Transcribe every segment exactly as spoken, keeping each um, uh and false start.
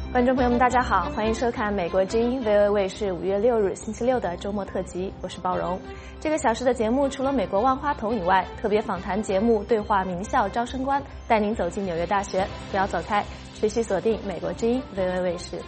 观众朋友们，大家好，欢迎收看美国之音 V O A 卫视五月六日星期六的周末特辑，我是鲍荣。这个小时的节目除了美国万花筒以外，特别访谈节目对话名校招生官，带您走进纽约大学。不要走开，持续锁定美国之音 V O A 卫视。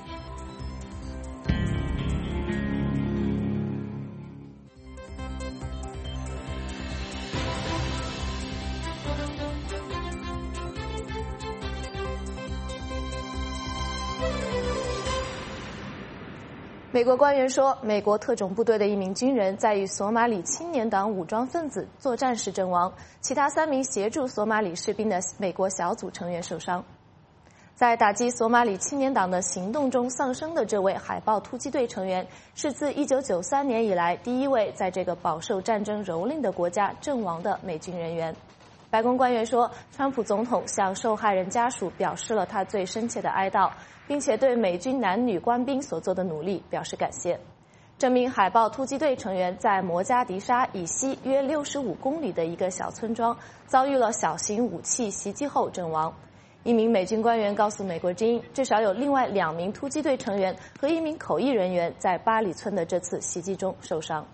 美国官员说，美国特种部队的一名军人在与索马里青年党武装分子作战时阵亡，其他三名协助索马里士兵的美国小组成员受伤。在打击索马里青年党的行动中丧生的这位海豹突击队成员，是自一九九三年以来第一位在这个饱受战争蹂躏的国家阵亡的美军人员。白宫官员说，川普总统向受害人家属表示了他最深切的哀悼，并且对美军男女官兵所做的努力表示感谢。这名海豹突击队成员在摩加迪沙以西约六十五公里的一个小村庄遭遇了小型武器袭击后阵亡。一名美军官员告诉美国之音，至少有另外两名突击队成员和一名口译人员在巴里村的这次袭击中受伤。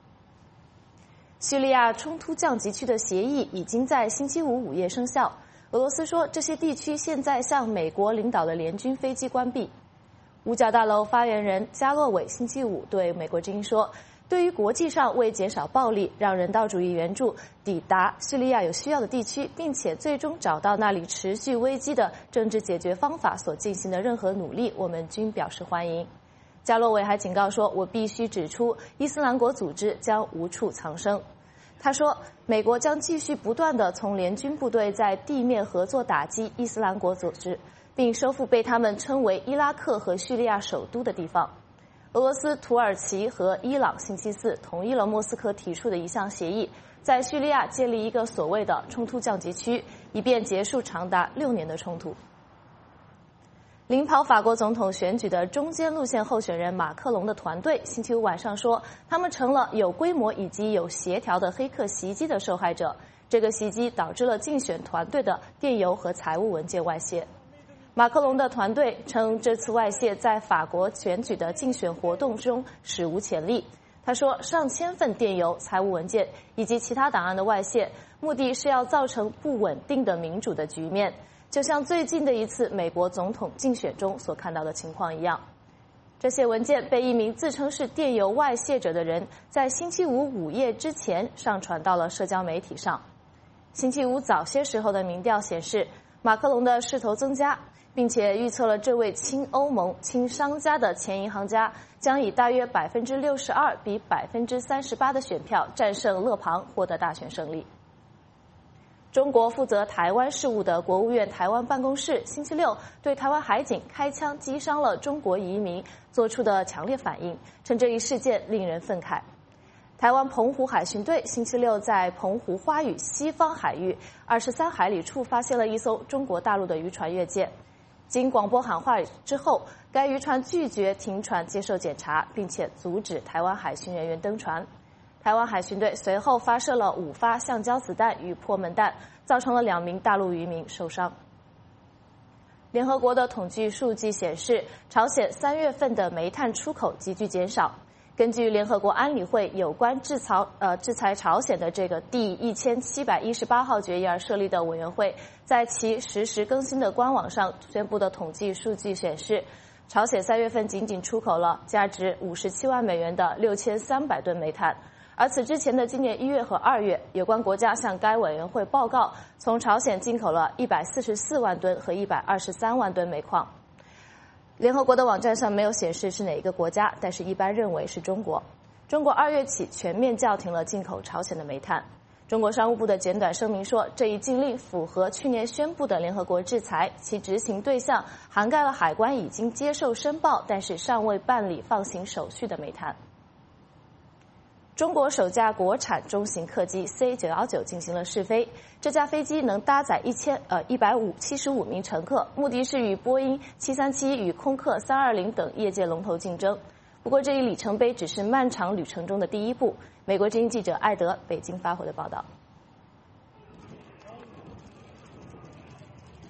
叙利亚冲突降级区的协议已经在星期五午夜生效。俄罗斯说，这些地区现在向美国领导的联军飞机关闭。五角大楼发言人加洛韦星期五对美国之音说，对于国际上为减少暴力、让人道主义援助抵达叙利亚有需要的地区，并且最终找到那里持续危机的政治解决方法所进行的任何努力，我们均表示欢迎。加洛韦还警告说，我必须指出，伊斯兰国组织将无处藏身。他说，美国将继续不断地从联军部队在地面合作打击伊斯兰国组织，并收复被他们称为伊拉克和叙利亚首都的地方。俄罗斯、土耳其和伊朗星期四同意了莫斯科提出的一项协议，在叙利亚建立一个所谓的冲突降级区，以便结束长达六年的冲突。领跑法国总统选举的中间路线候选人马克龙的团队星期五晚上说，他们成了有规模以及有协调的黑客袭击的受害者。这个袭击导致了竞选团队的电邮和财务文件外泄。马克龙的团队称，这次外泄在法国选举的竞选活动中史无前例。他说，上千份电邮、财务文件以及其他档案的外泄，目的是要造成不稳定的民主的局面，就像最近的一次美国总统竞选中所看到的情况一样。这些文件被一名自称是电邮外泄者的人在星期五午夜之前上传到了社交媒体上。星期五早些时候的民调显示，马克龙的势头增加，并且预测了这位亲欧盟、亲商家的前银行家将以大约百分之六十二比百分之三十八的选票战胜勒庞，获得大选胜利。中国负责台湾事务的国务院台湾办公室星期六对台湾海警开枪击伤了中国移民做出的强烈反应，称这一事件令人愤慨。台湾澎湖海巡队星期六在澎湖花屿西方海域二十三海里处发现了一艘中国大陆的渔船越界，经广播喊话之后，该渔船拒绝停船接受检查，并且阻止台湾海巡人员登船。台湾海巡队随后发射了五发橡胶子弹与破门弹，造成了两名大陆渔民受伤。联合国的统计数据显示，朝鲜三月份的煤炭出口急剧减少。根据联合国安理会有关制裁呃制裁朝鲜的这个第一千七百一十八号决议而设立的委员会，在其实时更新的官网上宣布的统计数据显示，朝鲜三月份仅仅出口了价值五十七万美元的六千三百吨煤炭。而此之前的今年一月和二月，有关国家向该委员会报告，从朝鲜进口了一百四十四万吨和一百二十三万吨煤矿。联合国的网站上没有显示是哪一个国家，但是一般认为是中国。中国二月起全面叫停了进口朝鲜的煤炭。中国商务部的简短声明说，这一禁令符合去年宣布的联合国制裁，其执行对象涵盖了海关已经接受申报但是尚未办理放行手续的煤炭。中国首架国产中型客机 C 九一九进行了试飞，这架飞机能搭载一千呃一百五七十五名乘客，目的是与波音七三七与空客三二零等业界龙头竞争。不过这一里程碑只是漫长旅程中的第一步。美国之音记者艾德北京发回的报道。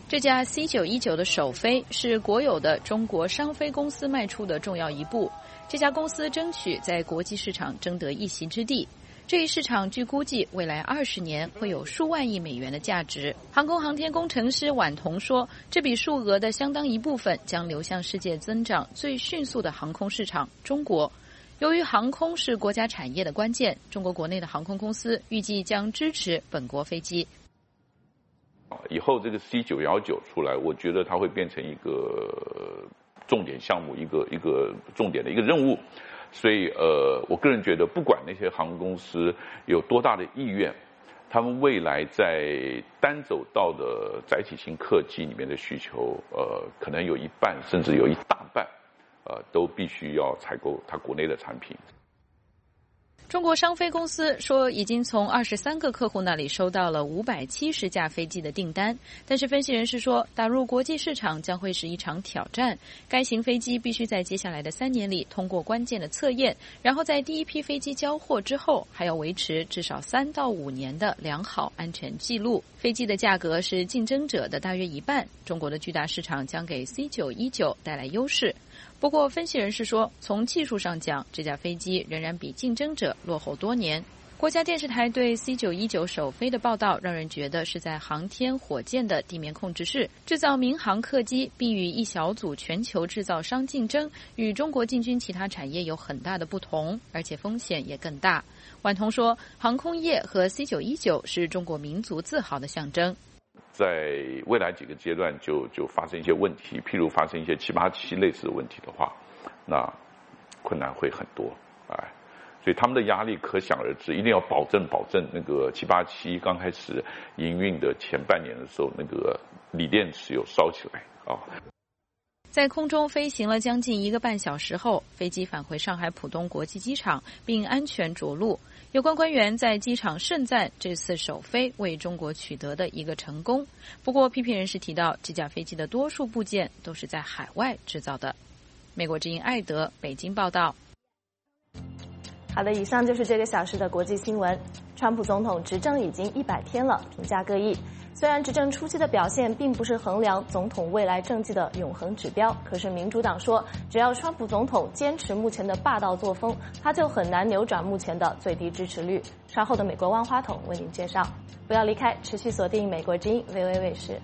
这架 C 九一九 的首飞是国有的中国商飞公司迈出的重要一步。这家公司争取在国际市场争得一席之地。这一市场据估计，未来二十年会有数万亿美元的价值。航空航天工程师婉彤说，这笔数额的相当一部分将流向世界增长最迅速的航空市场——中国。由于航空是国家产业的关键，中国国内的航空公司预计将支持本国飞机。 以后这个 C 九一九 出来，我觉得它会变成一个重点项目，一个一个重点的一个任务。所以呃，我个人觉得，不管那些航空公司有多大的意愿，他们未来在单走道的载体型客机里面的需求，呃，可能有一半甚至有一大半，呃，都必须要采购它国内的产品。 中国商飞公司说，已经从二十三个客户那里收到了五百七十架飞机的订单，但是分析人士说，打入国际市场将会是一场挑战。该型飞机必须在接下来的三年里通过关键的测验，然后在第一批飞机交货之后，还要维持至少三到五年的良好安全记录。飞机的价格是竞争者的大约一半，中国的巨大市场将给 C 九一九 带来优势。不过，分析人士说，从技术上讲，这架飞机仍然比竞争者落后多年。国家电视台对 C 九一九 首飞的报道，让人觉得是在航天火箭的地面控制室制造民航客机，并与一小组全球制造商竞争，与中国进军其他产业有很大的不同，而且风险也更大。婉彤说，航空业和 C 九一九 是中国民族自豪的象征。 在未来几个阶段就就发生一些问题，譬如发生一些七八七类似的问题的话，那困难会很多，哎，所以他们的压力可想而知，一定要保证保证那个七八七刚开始营运的前半年的时候，那个锂电池有烧起来啊。 在空中飞行了将近一个半小时后，飞机返回上海浦东国际机场，并安全着陆。有关官员在机场盛赞这次首飞为中国取得的一个成功。不过，批评人士提到，这架飞机的多数部件都是在海外制造的。美国之音艾德北京报道。 好的，以上就是这个小时的国际新闻。川普总统执政已经一百天了，评价各异。虽然执政初期的表现并不是衡量总统未来政绩的永恒指标，可是民主党说，只要川普总统坚持目前的霸道作风，他就很难扭转目前的最低支持率。稍后的美国万花筒为您介绍。不要离开，持续锁定美国之音 V O A 卫视。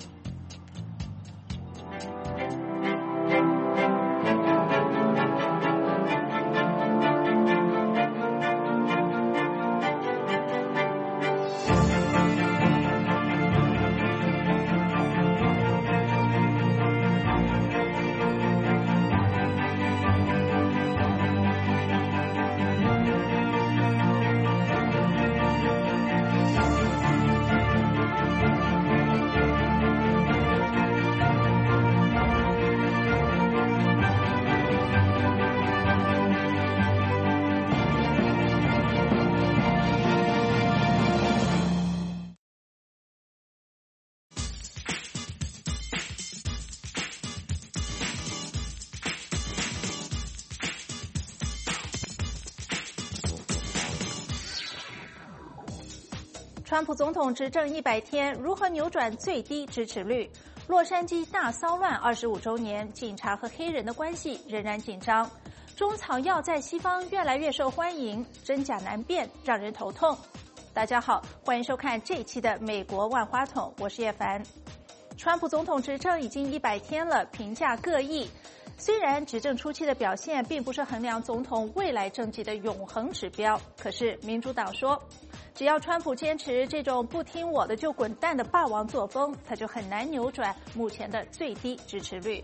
川普总统执政一百天，如何扭转最低支持率？洛杉矶大骚乱二十五周年，警察和黑人的关系仍然紧张。中草药在西方越来越受欢迎，真假难辨，让人头痛。大家好，欢迎收看这一期的美国万花筒，我是叶凡。川普总统执政已经一百天了，评价各异。虽然执政初期的表现并不是衡量总统未来政绩的永恒指标，可是民主党说，只要川普坚持这种不听我的就滚蛋的霸王作风，他就很难扭转目前的最低支持率。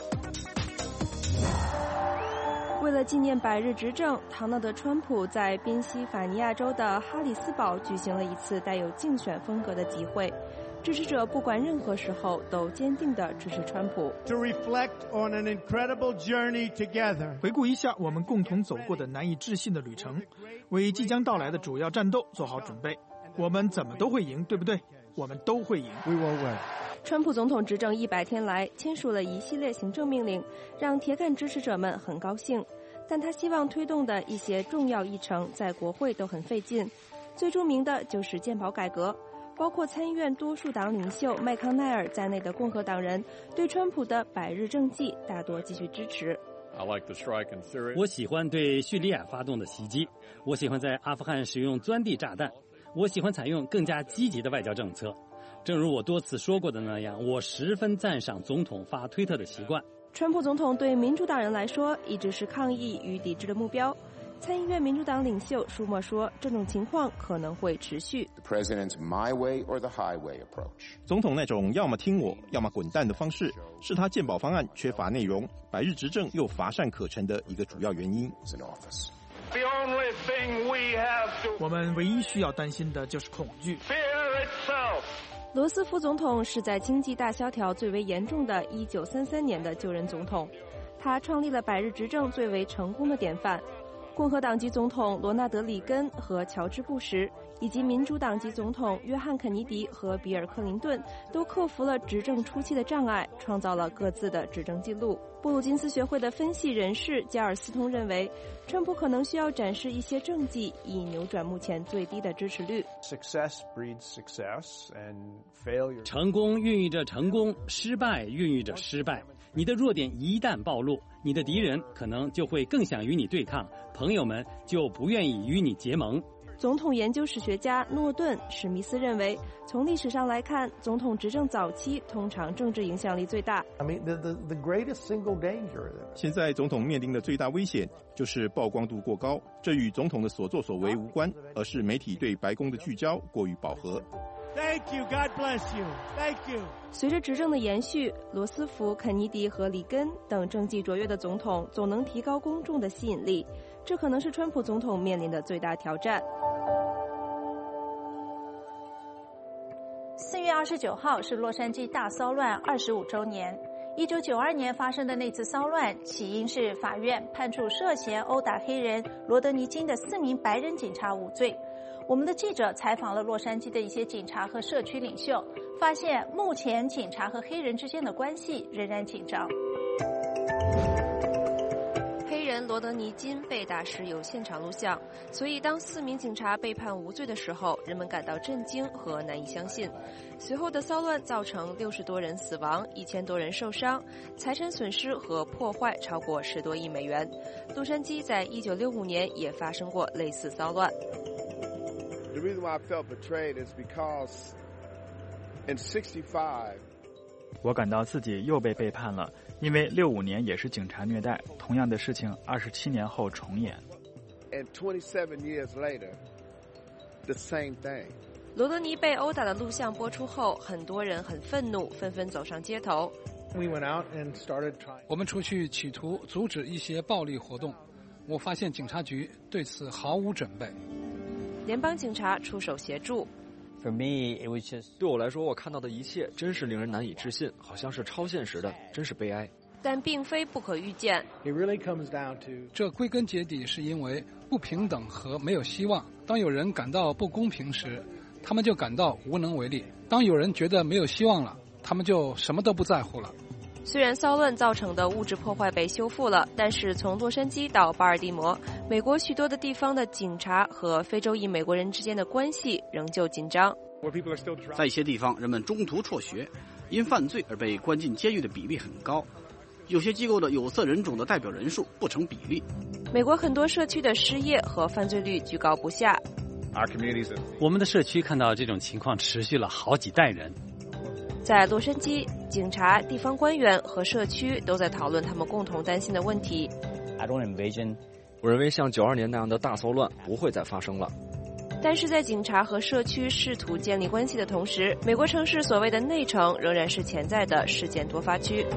为了纪念百日执政，唐纳德·川普在宾夕法尼亚州的哈里斯堡举行了一次带有竞选风格的集会。支持者不管任何时候都坚定地支持川普。 To reflect on an incredible journey together. 回顾一下我们共同走过的难以置信的旅程，为即将到来的主要战斗做好准备。我们怎么都会赢，对不对？我们都会赢。 We will win. 川普总统执政一百天来，签署了一系列行政命令，让铁杆支持者们很高兴。但他希望推动的一些重要议程在国会都很费劲，最著名的就是健保改革。 包括参议院多数党领袖麦康奈尔在内的共和党人对川普的百日政绩大多继续支持。 我喜欢对叙利亚发动的袭击，我喜欢在阿富汗使用钻地炸弹，我喜欢采用更加积极的外交政策。正如我多次说过的那样，我十分赞赏总统发推特的习惯。 川普总统对民主党人来说一直是抗议与抵制的目标。参议院民主党领袖舒默说，这种情况可能会持续。 总统那种要么听我，要么滚蛋的方式，是他健保方案缺乏内容、百日执政又乏善可陈的一个主要原因。 我们唯一需要担心的就是恐惧。 罗斯福总统是在经济大萧条最为严重的一九三三年的就任总统，他创立了百日执政最为成功的典范。共和党籍总统罗纳德·里根和乔治·布什，以及民主党籍总统约翰·肯尼迪和比尔·克林顿都克服了执政初期的障碍，创造了各自的执政记录。布鲁金斯学会的分析人士加尔斯通认为，川普可能需要展示一些政绩，以扭转目前最低的支持率。 成功孕育着成功，失败孕育着失败。你的弱点一旦暴露，你的敌人可能就会更想与你对抗，朋友们就不愿意与你结盟。 总统研究史学家诺顿·史密斯认为，从历史上来看，总统执政早期通常政治影响力最大。 现在总统面临的最大危险就是曝光度过高，这与总统的所作所为无关，而是媒体对白宫的聚焦过于饱和。 Thank you. God bless you. Thank you. 随着执政的延续，罗斯福、肯尼迪和里根等政绩卓越的总统总能提高公众的吸引力，这可能是川普总统面临的最大挑战。 四月二十九号是洛杉矶大骚乱二十五周年。一九九二年发生的那次骚乱，起因是法院判处涉嫌殴打黑人罗德尼金的四名白人警察无罪。我们的记者采访了洛杉矶的一些警察和社区领袖，发现目前警察和黑人之间的关系仍然紧张。 黑人罗德尼金被打时有现场录像，所以当四名警察被判无罪的时候，人们感到震惊和难以相信。随后的骚乱造成六十多人死亡，一千多人受伤，财产损失和破坏超过十多亿美元。洛杉矶在一九六五年也发生过类似骚乱。 The reason why I felt betrayed is because in sixty-five, 我感到自己又被背叛了，因为六五年也是警察虐待，同样的事情二十七年后重演。 And twenty-seven years later, the same thing. 罗德尼被殴打的录像播出后，很多人很愤怒，纷纷走上街头。 We went out and started trying. 我们出去企图阻止一些暴力活动，我发现警察局对此毫无准备。 联邦警察出手协助。 For me, it was just 对我来说，我看到的一切真是令人难以置信，好像是超现实的，真是悲哀。 但并非不可预见。 It really comes down to 这归根结底是因为不平等和没有希望。当有人感到不公平时，他们就感到无能为力；当有人觉得没有希望了，他们就什么都不在乎了。 虽然骚乱造成的物质破坏被修复了，但是从洛杉矶到巴尔的摩，美国许多的地方的警察和非洲裔美国人之间的关系仍旧紧张。 在一些地方，人们中途辍学，因犯罪而被关进监狱的比例很高。有些机构的有色人种的代表人数不成比例。 美国很多社区的失业和犯罪率居高不下。 我们的社区看到这种情况持续了好几代人。 在洛杉矶，警察、地方官员和社区都在讨论他们共同担心的问题。 I don't envision 我认为像九二年那样的大骚乱不会再发生了。 但是在警察和社区试图建立关系的同时，美国城市所谓的内城仍然是潜在的事件多发区。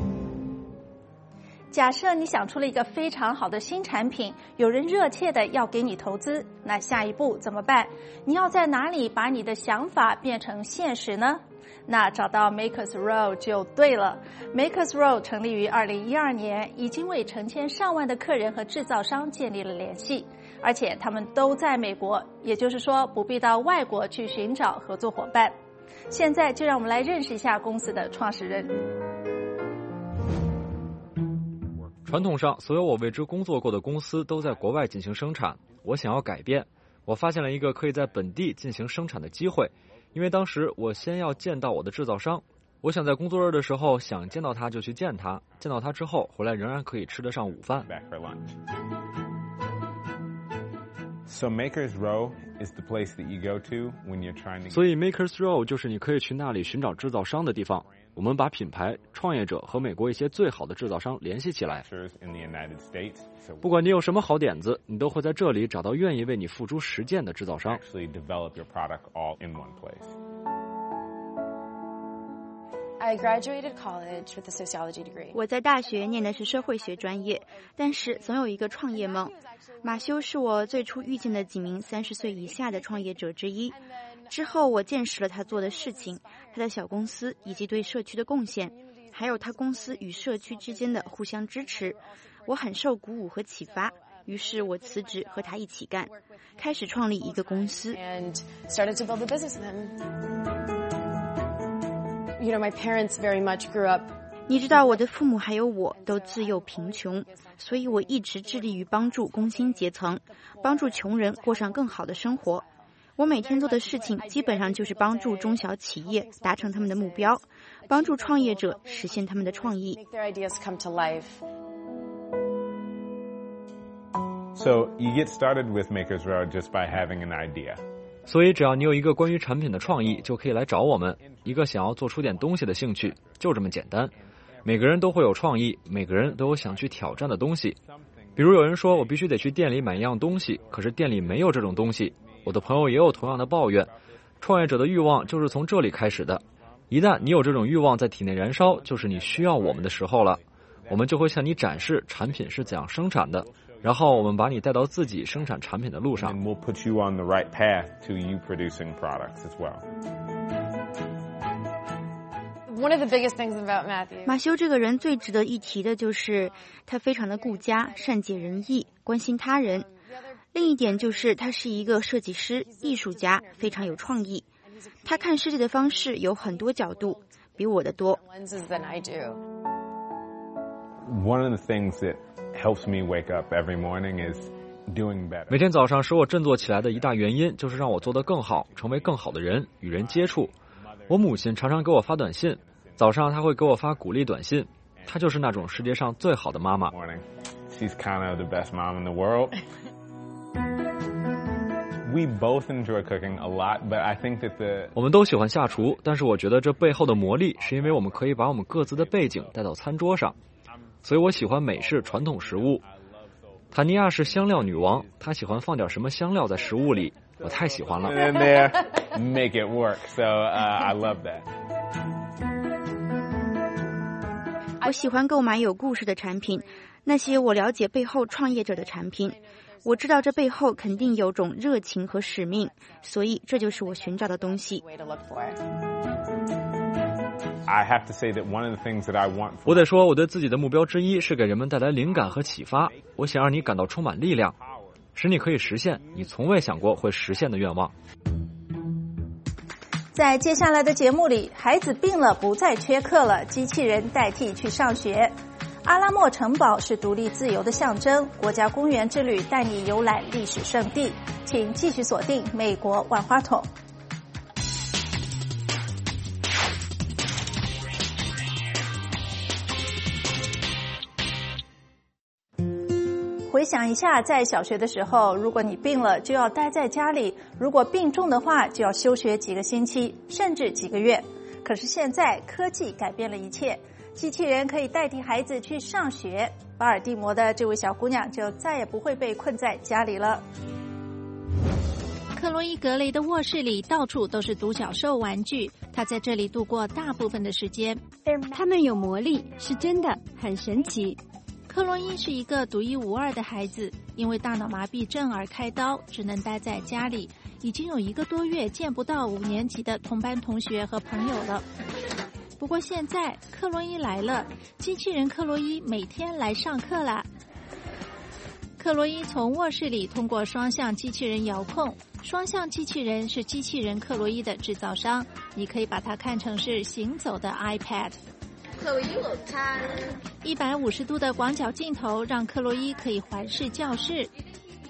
假设你想出了一个非常好的新产品，有人热切的要给你投资，那下一步怎么办？你要在哪里把你的想法变成现实呢？那找到 Makers Row 就对了。Makers Row 成立于二零一二年，已经为成千上万的客人和制造商建立了联系，而且他们都在美国，也就是说不必到外国去寻找合作伙伴。现在就让我们来认识一下公司的创始人。 传统上，所有我为之工作过的公司都在国外进行生产。我想要改变，我发现了一个可以在本地进行生产的机会。 因为当时我先要见到我的制造商，我想在工作日的时候想见到他就去见他，见到他之后回来仍然可以吃得上午饭。 So Makers Row is the place that you go to when you're trying to... 所以 Makers Row 就是你可以去那里寻找制造商的地方。我们把品牌、创业者和美国一些最好的制造商联系起来。不管你有什么好点子，你都会在这里找到愿意为你付诸实践的制造商。 I graduated college with a sociology degree. 我在大学念的是社会学专业，但是总有一个创业梦。马修是我最初遇见的几名三十岁以下的创业者之一。之后我见识了他做的事情，他的小公司以及对社区的贡献，还有他公司与社区之间的互相支持。我很受鼓舞和启发，于是我辞职和他一起干，开始创立一个公司。 And started to build a business with him.You know, my parents very much grew up. 你知道我的父母还有我都自幼贫穷，所以我一直致力于帮助工薪阶层，帮助穷人过上更好的生活。我每天做的事情基本上就是帮助中小企业达成他们的目标，帮助创业者实现他们的创意。 So you get started with Makers Row just by having an idea. 所以只要你有一个关于产品的创意，就可以来找我们，一个想要做出点东西的兴趣，就这么简单。每个人都会有创意，每个人都有想去挑战的东西。比如有人说我必须得去店里买一样东西，可是店里没有这种东西。我的朋友也有同样的抱怨。创业者的欲望就是从这里开始的，一旦你有这种欲望在体内燃烧，就是你需要我们的时候了。我们就会向你展示产品是怎样生产的，然后我们把你带到自己生产产品的路上。 And we'll put you on the right path to you producing products as well. One of the biggest things about Matthew. 马修这个人最值得一提的就是他非常的顾家，善解人意，关心他人。另一点就是他是一个设计师、艺术家，非常有创意。他看世界的方式有很多角度，比我的多。 One of the things that helps me wake up every morning is doing better. 每天早上使我振作起来的一大原因就是让我做得更好，成为更好的人，与人接触。我母亲常常给我发短信，早上她会给我发鼓励短信，她就是那种世界上最好的妈妈。 She's kind of the best mom in the world. We both enjoy cooking a lot, but I think that the 我们都喜欢下厨，但是我觉得这背后的魔力是因为我们可以把我们各自的背景带到餐桌上。所以我喜欢美式传统食物。塔尼亚是香料女王，她喜欢放点什么香料在食物里，我太喜欢了。 In there, make it work. So uh, I love that. 我喜欢购买有故事的产品，那些我了解背后创业者的产品。我知道这背后肯定有种热情和使命，所以这就是我寻找的东西。 I have to say that one of the things that I want. 我得说，我对自己的目标之一是给人们带来灵感和启发。我想让你感到充满力量，使你可以实现你从未想过会实现的愿望。 在接下来的节目里，孩子病了，不再缺课了，机器人代替去上学。阿拉莫城堡是独立自由的象征，国家公园之旅带你游览历史圣地，请继续锁定美国万花筒。回想一下，在小学的时候，如果你病了，就要待在家里；如果病重的话，就要休学几个星期，甚至几个月。可是现在，科技改变了一切，机器人可以代替孩子去上学。巴尔的摩的这位小姑娘就再也不会被困在家里了。 克洛伊·格雷的卧室里到处都是独角兽玩具，她在这里度过大部分的时间。 他们有魔力，是真的，很神奇。 克洛伊是一个独一无二的孩子，因为大脑麻痹症而开刀，只能待在家里，已经有一个多月见不到五年级的同班同学和朋友了。不过现在克洛伊来了，机器人克洛伊每天来上课啦。克洛伊从卧室里通过双向机器人遥控，双向机器人是机器人克洛伊的制造商，你可以把它看成是行走的 iPad。 克洛伊，我看一百五十度的广角镜头让克洛伊可以环视教室。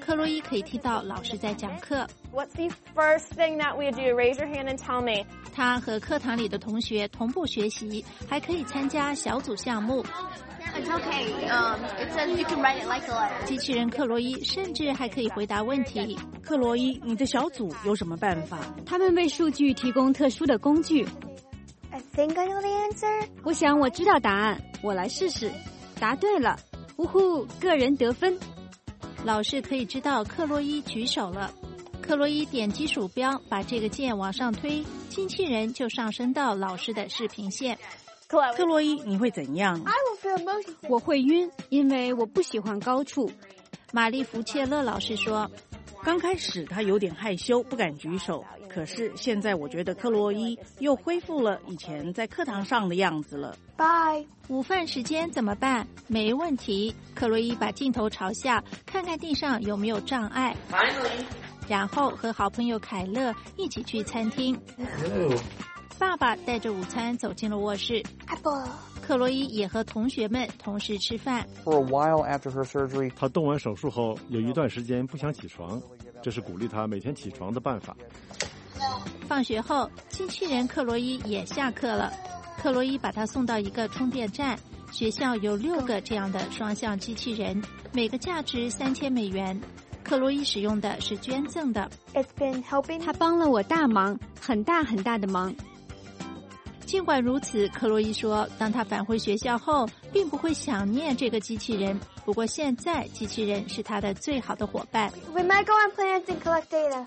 克洛伊可以听到老师在讲课。 What's the first thing that we do? Raise your hand and tell me. 他和课堂里的同学同步学习，还可以参加小组项目。 It's okay. Um, it says you can write it like a letter. 机器人克洛伊甚至还可以回答问题。 克洛伊，你的小组有什么办法？ 他们为数据提供特殊的工具。 I think I know the answer. 我想我知道答案，我来试试。答对了，呜呼，个人得分。 老师可以知道克洛伊举手了。克洛伊点击鼠标，把这个键往上推，机器人就上升到老师的视频线。 克洛伊，你会怎样？ 我会晕，因为我不喜欢高处。 玛丽福切勒老师说， 刚开始他有点害羞，不敢举手。可是现在我觉得克洛伊又恢复了以前在课堂上的样子了。 Bye。 午饭时间怎么办？没问题。克洛伊把镜头朝下，看看地上有没有障碍。 Finally。 然后和好朋友凯勒一起去餐厅。爸爸带着午餐走进了卧室。 Apple。 克洛伊也和同学们同时吃饭。 For a while after her surgery， 她动完手术后有一段时间不想起床，这是鼓励她每天起床的办法。 放学后，机器人克洛伊也下课了。克洛伊把他送到一个充电站。学校有六个这样的双向机器人，每个价值三千美元。克洛伊使用的是捐赠的。 It's been helping. 他帮了我大忙，很大很大的忙。 尽管如此，克洛伊说，当他返回学校后，并不会想念这个机器人。不过现在，机器人是他的最好的伙伴。 We might go on planets and collect data.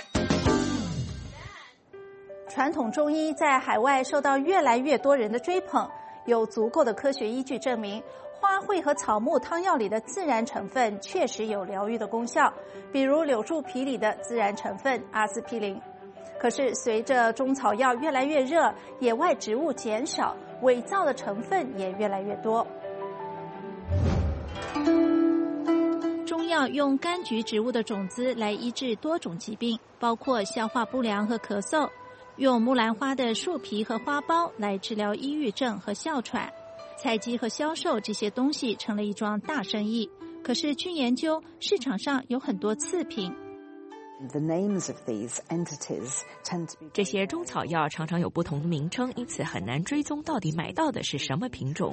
传统中医在海外受到越来越多人的追捧，有足够的科学依据证明，花卉和草木汤药里的自然成分确实有疗愈的功效，比如柳树皮里的自然成分阿司匹林。可是随着中草药越来越热，野外植物减少，伪造的成分也越来越多。中药用柑橘植物的种子来医治多种疾病，包括消化不良和咳嗽。用木兰花的树皮和花苞来治疗抑郁症和哮喘，采集和销售这些东西成了一桩大生意。可是据研究，市场上有很多次品。 这些中草药常常有不同的名称，因此很难追踪到底买到的是什么品种。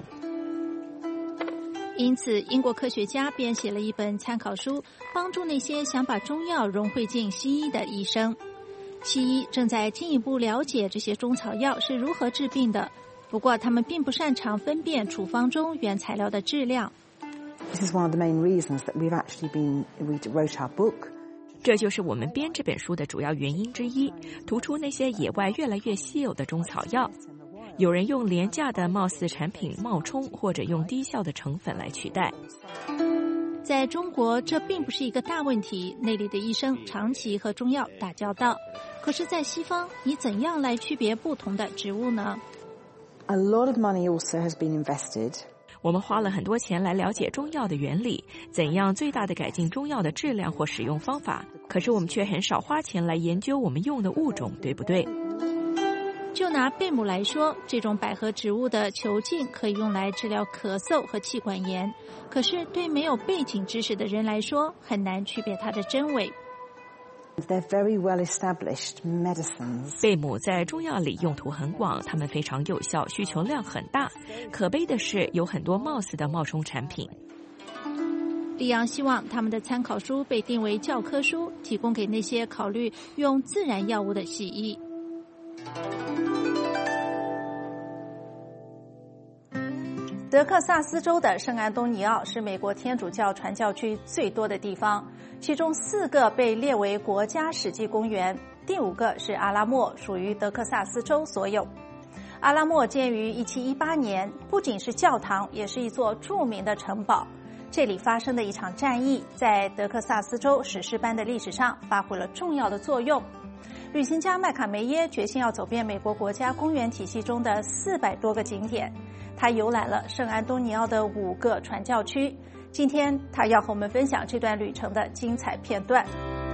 因此，英国科学家编写了一本参考书，帮助那些想把中药融汇进西医的医生。西医正在进一步了解这些中草药是如何治病的，不过他们并不擅长分辨处方中原材料的质量。 这就是我们编这本书的主要原因之一，突出那些野外越来越稀有的中草药。有人用廉价的貌似产品冒充，或者用低效的成分来取代。 在中国，这并不是一个大问题，那里的医生长期和中药打交道。可是在西方，你怎样来区别不同的植物呢？ A lot of money also has been invested. 我们花了很多钱来了解中药的原理，怎样最大的改进中药的质量或使用方法。可是我们却很少花钱来研究我们用的物种，对不对？ 就拿贝母来说，这种百合植物的球茎可以用来治疗咳嗽和气管炎，可是对没有背景知识的人来说，很难区别它的真伪。 They're very well established medicines. 贝母在中药里用途很广，它们非常有效，需求量很大。可悲的是，有很多貌似的冒充产品。 里昂希望他们的参考书被定为教科书，提供给那些考虑用自然药物的西医。德克萨斯州的圣安东尼奥是美国天主教传教区最多的地方，其中四个被列为国家史迹公园，第五个是阿拉莫，属于德克萨斯州所有。阿拉莫建于一七一八年，不仅是教堂，也是一座著名的城堡。这里发生的一场战役，在德克萨斯州史诗般的历史上发挥了重要的作用。旅行家麦卡梅耶决心要走遍美国国家公园体系中的四百多个景点，他游览了圣安东尼奥的五个传教区。今天他要和我们分享这段旅程的精彩片段。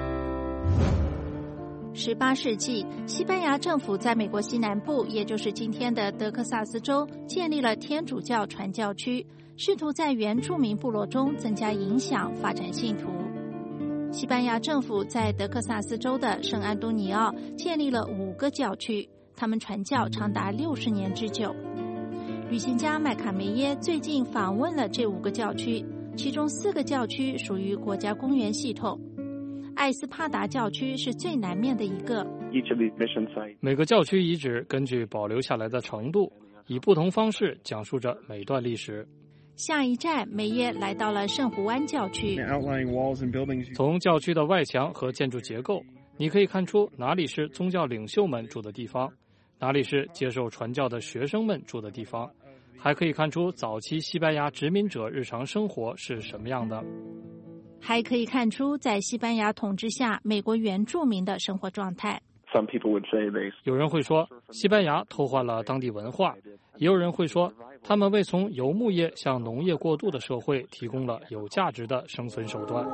十八世纪，西班牙政府在美国西南部，也就是今天的德克萨斯州，建立了天主教传教区，试图在原住民部落中增加影响，发展信徒。 西班牙政府在德克萨斯州的圣安东尼奥建立了五个教区，他们传教长达六十年之久。旅行家麦卡梅耶最近访问了这五个教区，其中四个教区属于国家公园系统。艾斯帕达教区是最南面的一个。 每个教区遗址根据保留下来的程度，以不同方式讲述着每段历史。 下一站，梅耶来到了圣湖湾教区。 从教区的外墙和建筑结构，你可以看出哪里是宗教领袖们住的地方，哪里是接受传教的学生们住的地方，还可以看出早期西班牙殖民者日常生活是什么样的。 还可以看出在西班牙统治下美国原住民的生活状态。 有人会说西班牙偷换了当地文化，也有人会说他们为从游牧业向农业过渡的社会提供了有价值的生存手段。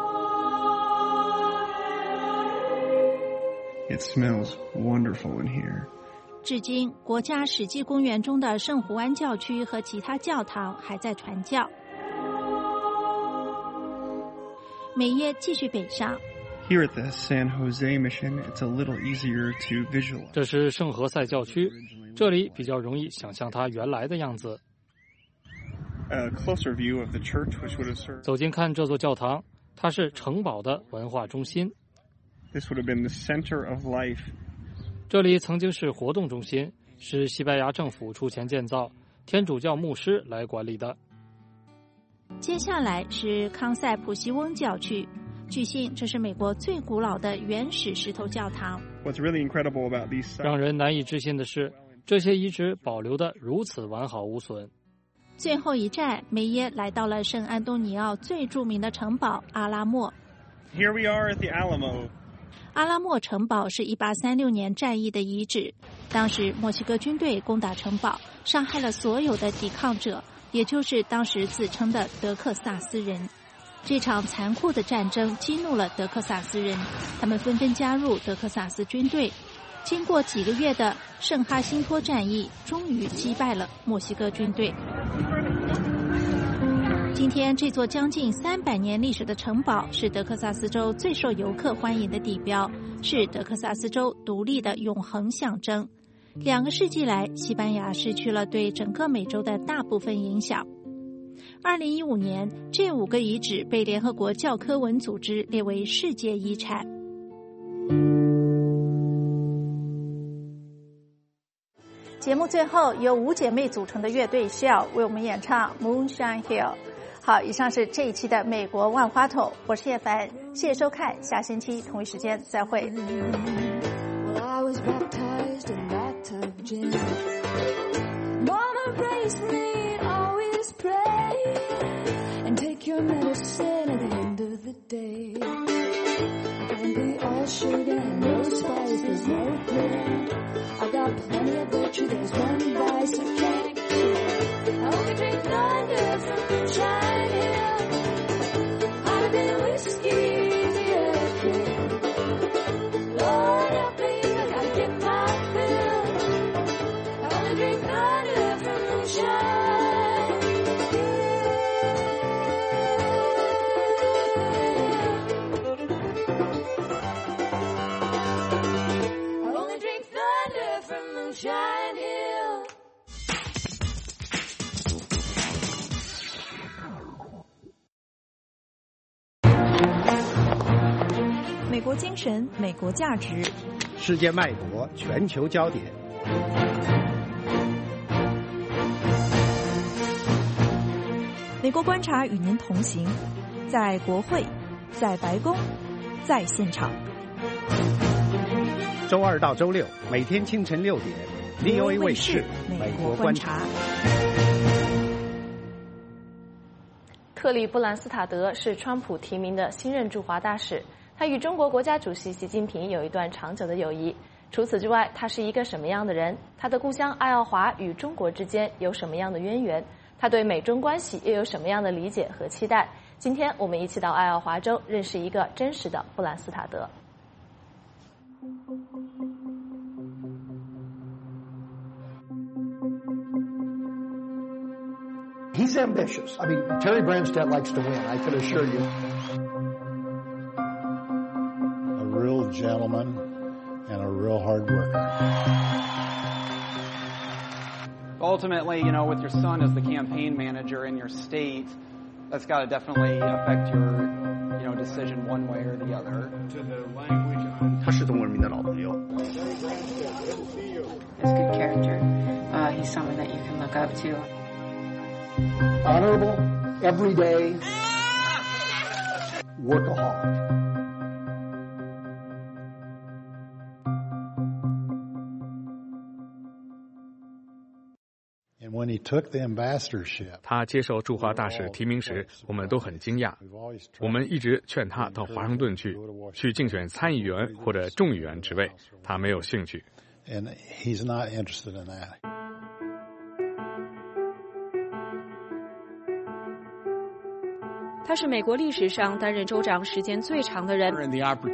It smells wonderful in here. 至今，国家史迹公园中的圣湖湾教区和其他教堂还在传教。梅耶继续北上。 Here at the San Jose Mission, it's a little easier to visualize. 这是圣何塞教区，这里比较容易想象它原来的样子。 A closer view of the church, which would have served. 走近看这座教堂，它是城堡的文化中心。 This would have been the center of life. 这里曾经是活动中心，是西班牙政府出钱建造，天主教牧师来管理的。 接下来是康塞普西翁教区，据信这是美国最古老的原始石头教堂。 What's really incredible about these 让人难以置信的是，这些遗址保留得如此完好无损。 最后一站，梅耶来到了圣安东尼奥最著名的城堡阿拉莫。 Here we are at the Alamo. 阿拉莫城堡是一八三六年战役的遗址，当时墨西哥军队攻打城堡，伤害了所有的抵抗者，也就是当时自称的德克萨斯人。这场残酷的战争激怒了德克萨斯人，他们纷纷加入德克萨斯军队。经过几个月的圣哈辛托战役，终于击败了墨西哥军队。今天，这座将近三百年历史的城堡是德克萨斯州最受游客欢迎的地标，是德克萨斯州独立的永恒象征。两个世纪来，西班牙失去了对整个美洲的大部分影响。二零一五年，这五个遗址被联合国教科文组织列为世界遗产。节目最后，由五姐妹组成的乐队 Shell 为我们演唱 Moonshine Hill。好，以上是这一期的美国万花筒，我是叶凡，谢谢收看，下星期同一时间再会。Well, I was baptized in bathtub gin. Mama raised me, always pray, and take your medicine at the end of the day. Don't be all sugar and no spice, there's no thrill. I got plenty of virtue, there's one vice I can't cure. I only drink thunder from moonshine hill, hotter than whiskey, the earthquake. Lord help me, I gotta get my fill. I only drink thunder from moonshine hill. I only drink thunder from moonshine hill. 美国精神，美国价值， 世界脉搏，全球焦点。 美国观察与您同行，在国会，在白宫，在现场。 周二到周六，每天清晨六点 ，V O A 卫视《美国观察》。 克里布兰斯塔德是川普提名的新任驻华大使，他与中国国家主席习近平有一段长久的友谊。除此之外，他是一个什么样的人？他的故乡爱奥华与中国之间有什么样的渊源？他对美中关系又有什么样的理解和期待？今天我们一起到爱奥华州认识一个真实的布兰斯塔德。 He's ambitious. I mean, Terry Branstad likes to win, I can assure you. gentleman and a real hard worker. Ultimately, you know, with your son as the campaign manager in your state, that's got to definitely affect your, you know, decision one way or the other. 他是中国人民的老朋友。 He's a good character. Uh, he's someone that you can look up to. Honorable, everyday, workaholic. When he took the ambassadorship, 他接受驻华大使提名时，我们都很惊讶。我们一直劝他到华盛顿去，去竞选参议员或者众议员职位，他没有兴趣。 And he's not interested in that. 他是美国历史上担任州长时间最长的人。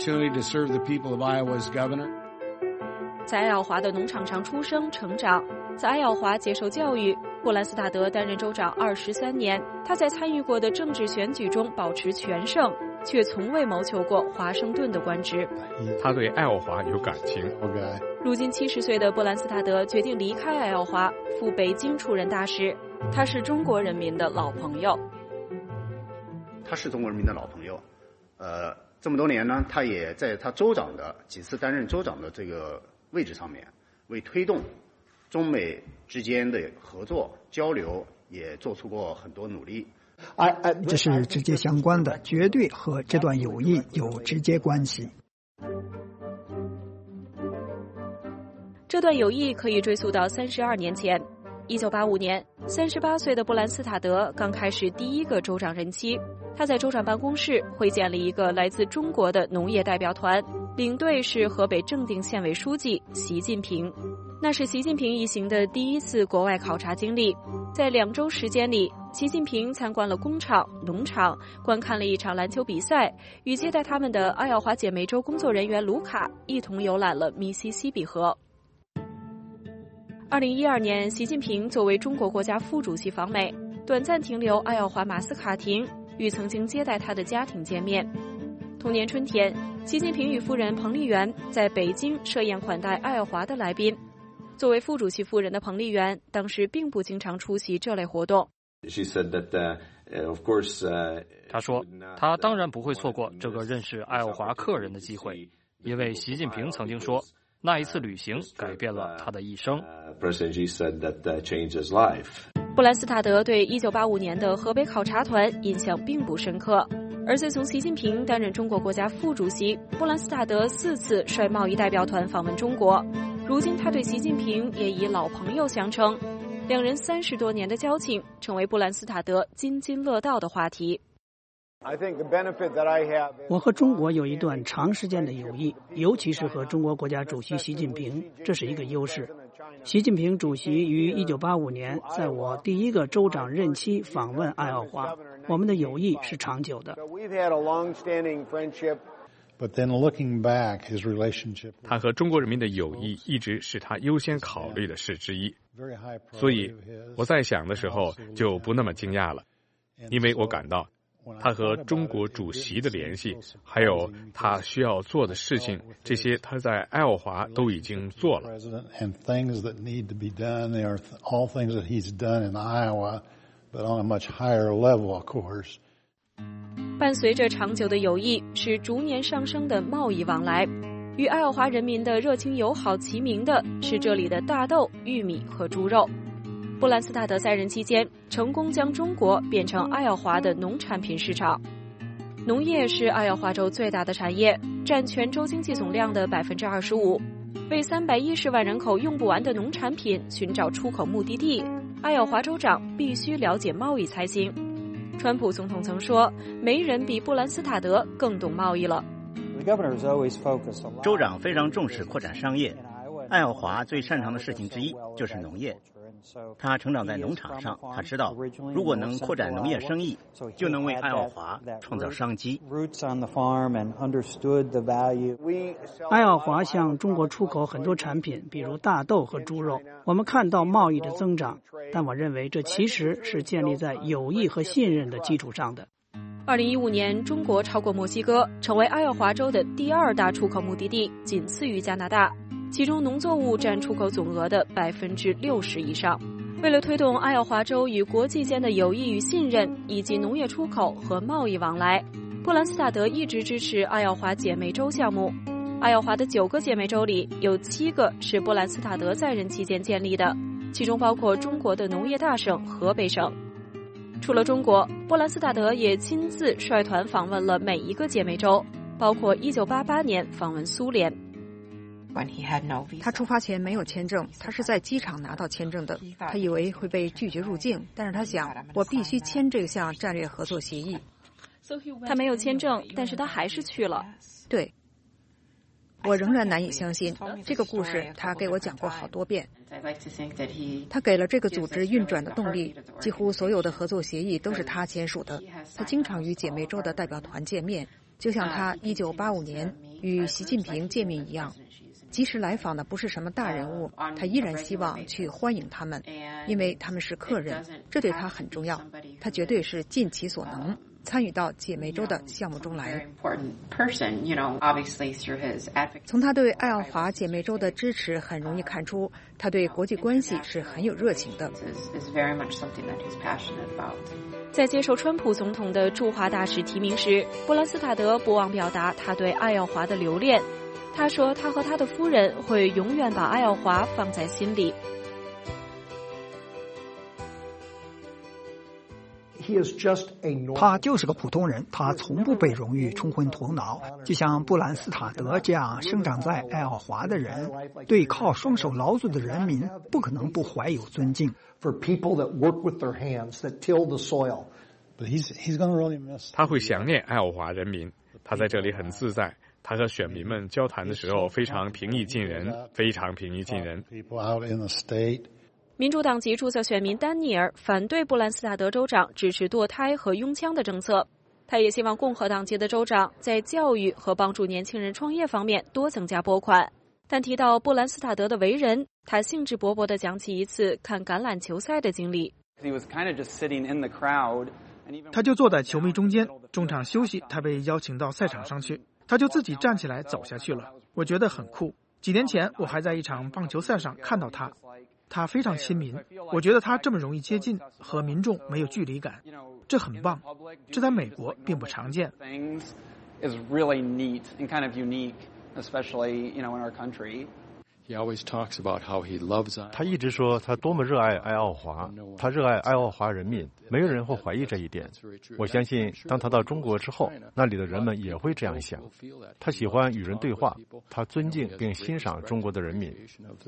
在爱奥华的农场上出生成长，在爱奥华接受教育。布兰斯塔德担任州长二十三年，他在参与过的政治选举中保持全胜，却从未谋求过华盛顿的官职。 他对爱奥华有感情。 如今七十岁的布兰斯塔德决定离开爱奥华，赴北京出任大使。他是中国人民的老朋友。 他是中国人民的老朋友，呃，这么多年呢，他也在他州长的几次担任州长的这个位置上面，为推动中美之间的合作交流也做出过很多努力。 这是直接相关的，绝对和这段友谊有直接关系。 这段友谊可以追溯到三十二年前，一九八五年，三十八岁的布兰斯塔德刚开始第一个州长任期。他在州长办公室会见了一个来自中国的农业代表团，领队是河北正定县委书记习近平。那是习近平一行的第一次国外考察经历。在两周时间里，习近平参观了工厂、农场，观看了一场篮球比赛，与接待他们的爱奥华姐妹州工作人员卢卡一同游览了密西西比河。二零一二年，习近平作为中国国家副主席访美，短暂停留爱奥华马斯卡廷，与曾经接待他的家庭见面。同年春天，习近平与夫人彭丽媛在北京设宴款待爱奥华的来宾。作为副主席夫人的彭丽媛，当时并不经常出席这类活动。 他说，他当然不会错过这个认识爱奥华客人的机会，因为习近平曾经说，那一次旅行改变了他的一生。 布兰斯塔德对一九八五年的河北考察团印象并不深刻，而自从习近平担任中国国家副主席，布兰斯塔德四次率贸易代表团访问中国。如今他对习近平也以老朋友相称，两人三十多年的交情成为布兰斯塔德津津乐道的话题。 我和中国有一段长时间的友谊，尤其是和中国国家主席习近平，这是一个优势。习近平主席于一九八五年在我第一个州长任期访问爱奥华，我们的友谊是长久的。 But then looking back, his relationship 他和中国人民的友谊一直是他优先考虑的事之一，所以我在想的时候就不那么惊讶了，因为我感到他和中国主席的联系，还有他需要做的事情，这些他在爱奥华都已经做了。 And things that need to be done, they are all things that he's done in Iowa, but on a much higher level, of course. 伴随着长久的友谊是逐年上升的贸易往来，与爱奥华人民的热情友好齐名的是这里的大豆、玉米和猪肉。布兰斯塔德在任期间成功将中国变成爱奥华的农产品市场。农业是爱奥华州最大的产业，占全州经济总量的 百分之二十五。 为三百一十万人口用不完的农产品寻找出口目的地，爱奥华州长必须了解贸易才行。川普总统曾说，没人比布兰斯塔德更懂贸易了。 州长非常重视扩展商业，爱奥华最擅长的事情之一就是农业。他成长在农场上，他知道如果能扩展农业生意，就能为爱奥华创造商机。 爱奥华向中国出口很多产品，比如大豆和猪肉。我们看到贸易的增长，但我认为这其实是建立在友谊和信任的基础上的。 二零一五年，中国超过墨西哥，成为爱奥华州的第二大出口目的地，仅次于加拿大。其中农作物占出口总额的百分之六十以上。为了推动爱奥华州与国际间的友谊与信任，以及农业出口和贸易往来，布兰斯塔德一直支持爱奥华姐妹州项目。爱奥华的九个姐妹州里，有七个是布兰斯塔德在任期间建立的，其中包括中国的农业大省河北省。除了中国，布兰斯塔德也亲自率团访问了每一个姐妹州，包括一九八八年访问苏联。 他出发前没有签证，他是在机场拿到签证的。他以为会被拒绝入境，但是他想，我必须签这项战略合作协议。 他没有签证，但是他还是去了。 对，我仍然难以相信这个故事，他给我讲过好多遍。他给了这个组织运转的动力，几乎所有的合作协议都是他签署的。他经常与姐妹州的代表团见面，就像他一九八五年与习近平见面一样。即使来访的不是什么大人物，他依然希望去欢迎他们，因为他们是客人，这对他很重要。他绝对是尽其所能参与到姐妹州的项目中来。从他对爱奥华姐妹州的支持很容易看出，他对国际关系是很有热情的。 在接受川普总统的驻华大使提名时，布兰斯塔德不忘表达他对爱奥华的留恋。他说他和他的夫人会永远把爱奥华放在心里。 他就是个普通人，他从不被荣誉冲昏头脑。就像布兰斯塔德这样生长在爱奥华的人，对靠双手劳作的人民不可能不怀有尊敬。 他会想念爱奥华人民，他在这里很自在。他和选民们交谈的时候非常平易近人，非常平易近人。 民主党籍注册选民丹尼尔反对布兰斯塔德州长支持堕胎和拥枪的政策，他也希望共和党籍的州长在教育和帮助年轻人创业方面多增加拨款。但提到布兰斯塔德的为人，他兴致勃勃地讲起一次看橄榄球赛的经历。 他就坐在球迷中间，中场休息，他被邀请到赛场上去，他就自己站起来走下去了。我觉得很酷。几年前我还在一场棒球赛上看到他，他非常亲民，我觉得他这么容易接近，和民众没有距离感，这很棒，这在美国并不常见。 他一直说他多么热爱爱奥华，他热爱爱奥华人民，没有人会怀疑这一点。我相信当他到中国之后，那里的人们也会这样想。他喜欢与人对话，他尊敬并欣赏中国的人民。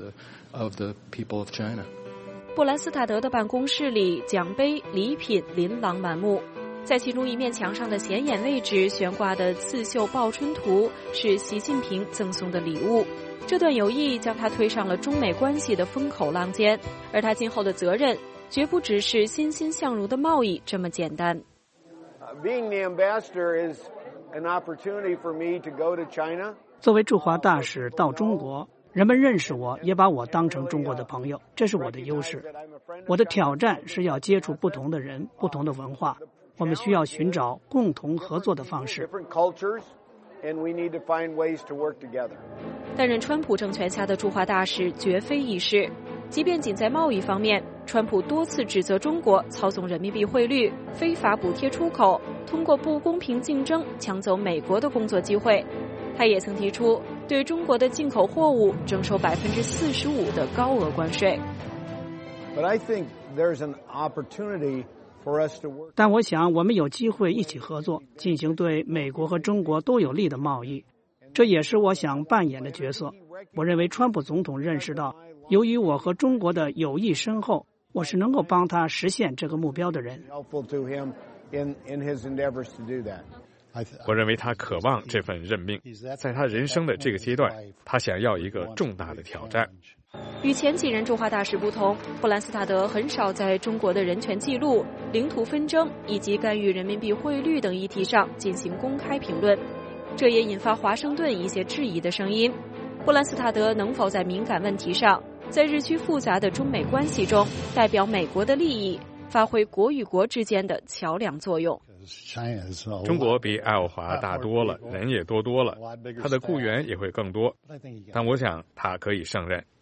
布兰斯塔德的办公室里，奖杯、礼品琳琅满目。在其中一面墙上的显眼位置悬挂的刺绣报春图是习近平赠送的礼物。这段友谊将他推上了中美关系的风口浪尖，而他今后的责任绝不只是欣欣向荣的贸易这么简单。 作为驻华大使到中国，人们认识我，也把我当成中国的朋友，这是我的优势。我的挑战是要接触不同的人、不同的文化，我们需要寻找共同合作的方式。 担任川普政权下的驻华大使绝非易事，即便仅在贸易方面，川普多次指责中国操纵人民币汇率、非法补贴出口，通过不公平竞争抢走美国的工作机会。他也曾提出对中国的进口货物征收百分之四十五的高额关税。 但我想我们有机会一起合作，进行对美国和中国都有利的贸易，这也是我想扮演的角色。我认为川普总统认识到，由于我和中国的友谊深厚，我是能够帮他实现这个目标的人。 我认为他渴望这份任命，在他人生的这个阶段，他想要一个重大的挑战。 与前几任驻华大使不同，布兰斯塔德很少在中国的人权记录、领土纷争以及干预人民币汇率等议题上进行公开评论，这也引发华盛顿一些质疑的声音。布兰斯塔德能否在敏感问题上，在日趋复杂的中美关系中代表美国的利益， 发挥国与国之间的桥梁作用。 中国比爱奥华大多了，人也多多了，他的雇员也会更多，但我想他可以胜任。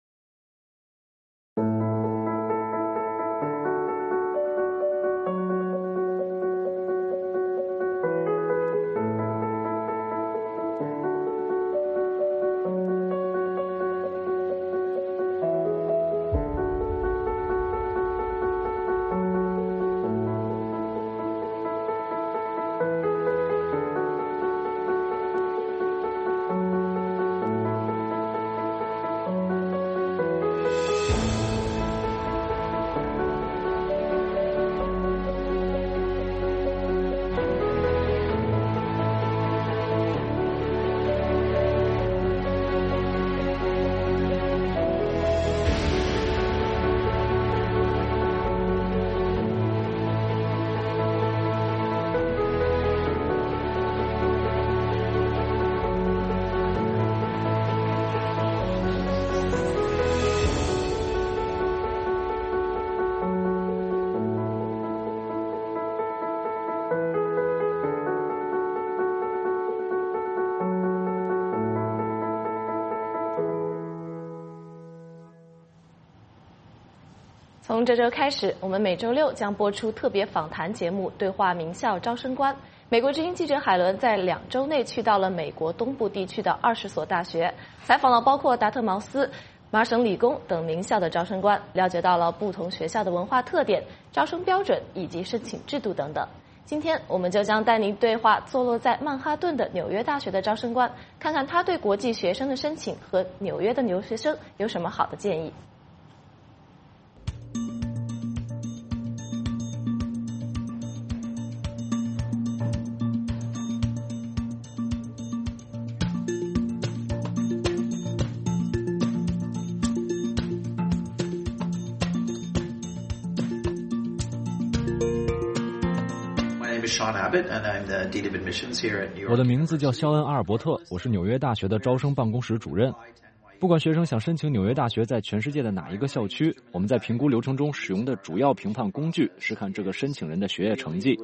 从这周开始，我们每周六将播出特别访谈节目《对话名校招生官》。美国之音记者海伦在两周内去到了美国东部地区的二十所大学，采访了包括达特茅斯、麻省理工等名校的招生官，了解到了不同学校的文化特点、招生标准以及申请制度等等。今天我们就将带您对话坐落在曼哈顿的纽约大学的招生官，看看他对国际学生的申请和纽约的留学生有什么好的建议。 我的名字叫肖恩·阿尔伯特，我是纽约大学的招生办公室主任。不管学生想申请纽约大学在全世界的哪一个校区，我们在评估流程中使用的主要评判工具是看这个申请人的学业成绩。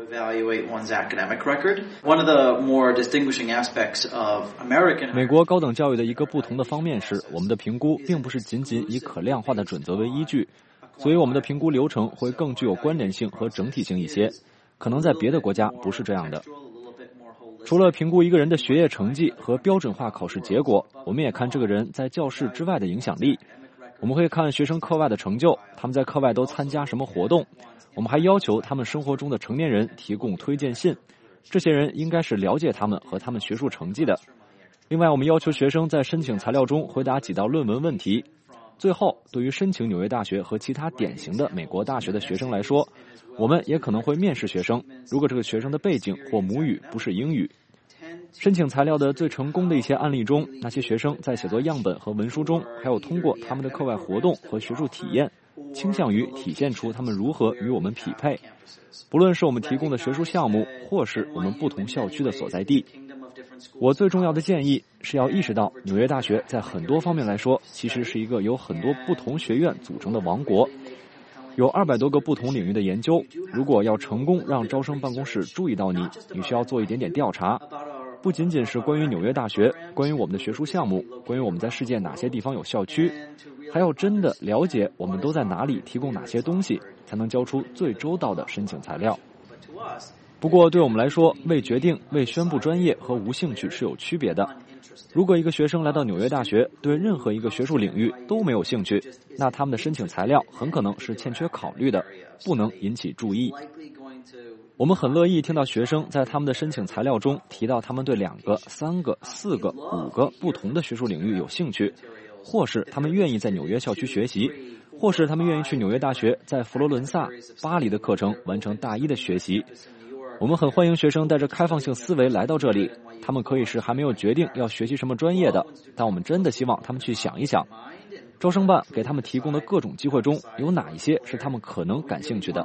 美国高等教育的一个不同的方面是，我们的评估并不是仅仅以可量化的准则为依据，所以我们的评估流程会更具有关联性和整体性一些。可能在别的国家不是这样的。除了评估一个人的学业成绩和标准化考试结果，我们也看这个人在教室之外的影响力。我们会看学生课外的成就，他们在课外都参加什么活动。我们还要求他们生活中的成年人提供推荐信，这些人应该是了解他们和他们学术成绩的。另外，我们要求学生在申请材料中回答几道论文问题。最后，对于申请纽约大学和其他典型的美国大学的学生来说，我们也可能会面试学生，如果这个学生的背景或母语不是英语。申请材料的最成功的一些案例中，那些学生在写作样本和文书中，还有通过他们的课外活动和学术体验，倾向于体现出他们如何与我们匹配，不论是我们提供的学术项目，或是我们不同校区的所在地。我最重要的建议是要意识到，纽约大学在很多方面来说，其实是一个由很多不同学院组成的王国。有二百多个不同领域的研究，如果要成功让招生办公室注意到你，你需要做一点点调查，不仅仅是关于纽约大学，关于我们的学术项目，关于我们在世界哪些地方有校区，还要真的了解我们都在哪里提供哪些东西，才能交出最周到的申请材料。不过对我们来说，未决定、未宣布专业和无兴趣是有区别的。如果一个学生来到纽约大学，对任何一个学术领域都没有兴趣，那他们的申请材料很可能是欠缺考虑的，不能引起注意。我们很乐意听到学生在他们的申请材料中提到他们对两个、三个、四个、五个不同的学术领域有兴趣，或是他们愿意在纽约校区学习，或是他们愿意去纽约大学在佛罗伦萨、巴黎的课程完成大一的学习。我们很欢迎学生带着开放性思维来到这里，他们可以是还没有决定要学习什么专业的，但我们真的希望他们去想一想，招生办给他们提供的各种机会中，有哪一些是他们可能感兴趣的。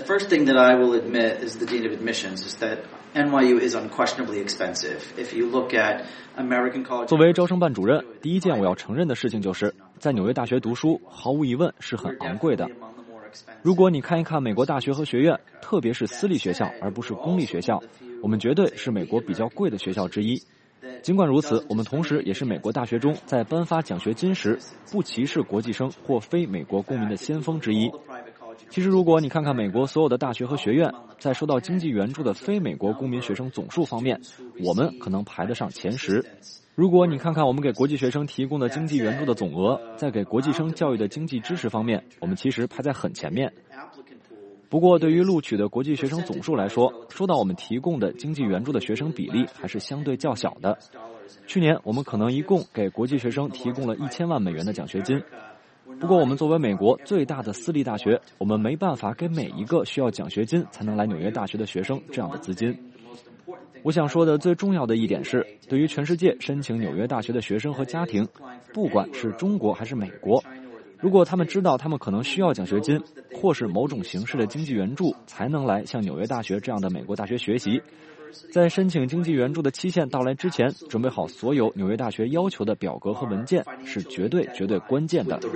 first thing that I will admit as the Dean of Admissions is that N Y U is unquestionably expensive. If you look at American college... 作为招生办主任，第一件我要承认的事情就是，在纽约大学读书，毫无疑问是很昂贵的。如果你看一看美国大学和学院，特别是私立学校而不是公立学校，我们绝对是美国比较贵的学校之一。尽管如此，我们同时也是美国大学中在颁发奖学金时不歧视国际生或非美国公民的先锋之一。其实如果你看看美国所有的大学和学院，在受到经济援助的非美国公民学生总数方面，我们可能排得上前十。如果你看看我们给国际学生提供的经济援助的总额，在给国际生教育的经济支持方面，我们其实排在很前面。不过对于录取的国际学生总数来说，说到我们提供的经济援助的学生比例还是相对较小的。去年我们可能一共给国际学生提供了一千万美元的奖学金。不过我们作为美国最大的私立大学，我们没办法给每一个需要奖学金才能来纽约大学的学生这样的资金。我想说的最重要的一点是，对于全世界申请纽约大学的学生和家庭，不管是中国还是美国，如果他们知道他们可能需要奖学金或是某种形式的经济援助才能来像纽约大学这样的美国大学学习，在申请经济援助的期限到来之前，准备好所有纽约大学要求的表格和文件是绝对绝对关键的。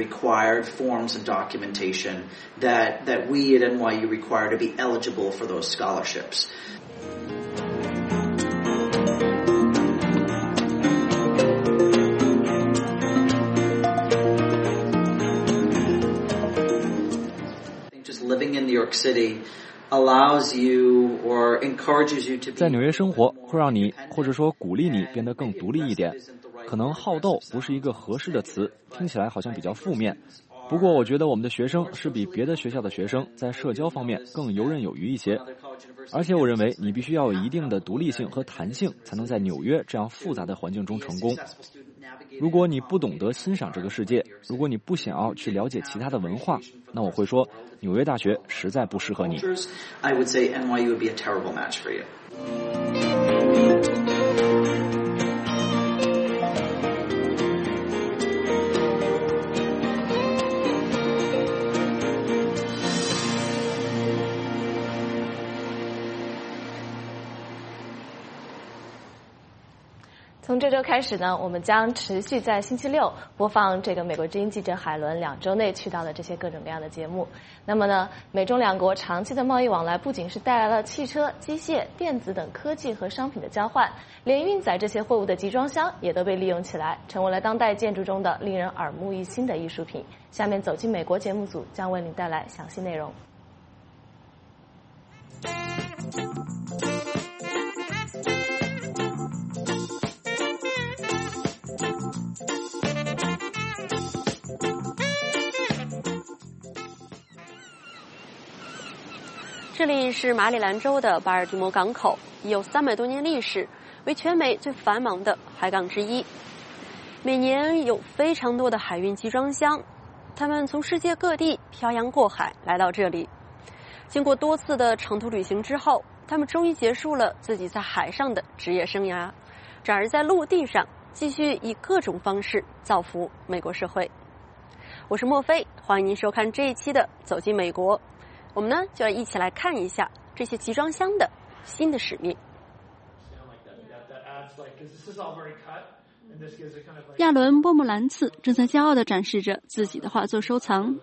Living in New York City allows you or encourages you to be 在纽约生活会让你或者说鼓励你变得更独立一点。可能好斗不是一个合适的词，听起来好像比较负面。不过我觉得我们的学生是比别的学校的学生在社交方面更游刃有余一些。而且我认为你必须要有一定的独立性和弹性，才能在纽约这样复杂的环境中成功。如果你不懂得欣赏这个世界，如果你不想要去了解其他的文化，那我会说纽约大学实在不适合你。 I would say N Y U would be a terrible match for you. 从这周开始呢，我们将持续在星期六播放这个美国之音记者海伦两周内去到的这些各种各样的节目。那么呢，美中两国长期的贸易往来不仅是带来了汽车、机械、电子等科技和商品的交换，连运载这些货物的集装箱也都被利用起来，成为了当代建筑中的令人耳目一新的艺术品。下面走进美国节目组将为您带来详细内容。 这里是马里兰州的巴尔的摩港口，已有三百多年历史，为全美最繁忙的海港之一。每年有非常多的海运集装箱，他们从世界各地漂洋过海来到这里。经过多次的长途旅行之后，他们终于结束了自己在海上的职业生涯，转而在陆地上继续以各种方式造福美国社会。我是莫菲，欢迎您收看这一期的《走进美国》。我们呢，就要一起来看一下这些集装箱的新的使命。 亚伦·波姆兰茨正在骄傲地展示着自己的画作收藏。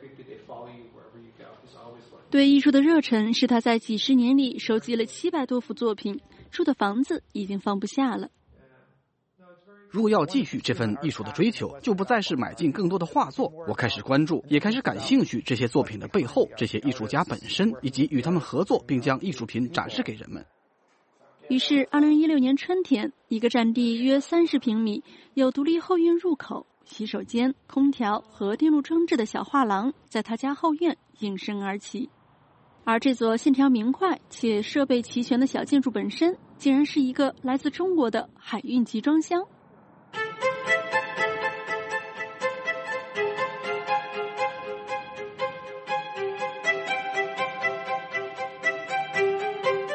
对艺术的热忱使他在几十年里收集了七百多幅作品，住的房子已经放不下了。 如果要继续这份艺术的追求，就不再是买进更多的画作。我开始关注，也开始感兴趣这些作品的背后，这些艺术家本身，以及与他们合作并将艺术品展示给人们。 于是二零一六年春天，一个占地约三十平米、有独立后院入口、洗手间、空调和电路装置的小画廊，在他家后院应声而起。而这座线条明快且设备齐全的小建筑本身，竟然是一个来自中国的海运集装箱。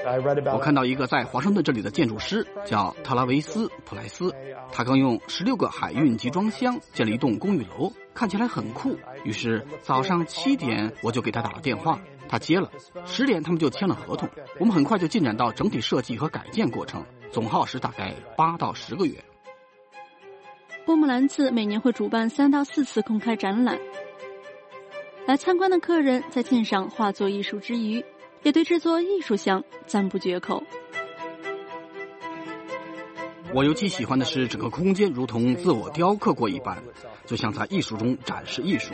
我看到一个在华盛顿这里的建筑师叫特拉维斯·普莱斯，他刚用十六个海运集装箱建了一栋公寓楼，看起来很酷。于是早上七点我就给他打了电话，他接了。十点他们就签了合同，我们很快就进展到整体设计和改建过程，总耗时大概八到十个月。 波姆兰茨每年会主办三到四次公开展览，来参观的客人在鉴赏画作艺术之余，也对制作艺术箱赞不绝口。 我尤其喜欢的是整个空间如同自我雕刻过一般，就像在艺术中展示艺术。